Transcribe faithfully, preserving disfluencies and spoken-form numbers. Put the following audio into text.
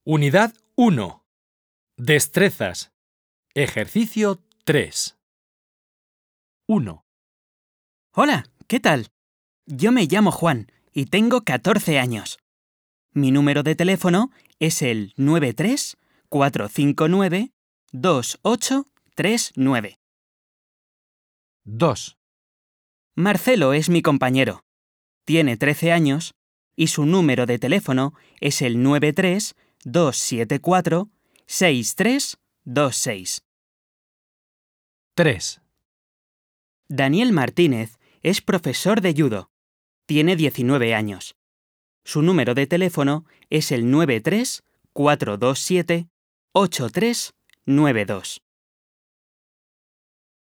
Unidad uno. Destrezas. Ejercicio tres. uno. Hola, ¿qué tal? Yo me llamo Juan y tengo catorce años. Mi número de teléfono es el nueve tres cuatro cinco nueve dos ocho tres nueve. dos. Marcelo es mi compañero. Tiene trece años y su número de teléfono es el nueve tres dos siete cuatro seis tres dos seis. tres. Daniel Martínez es profesor de judo. Tiene diecinueve años. Su número de teléfono es el nueve tres cuatro dos siete ocho tres nueve dos.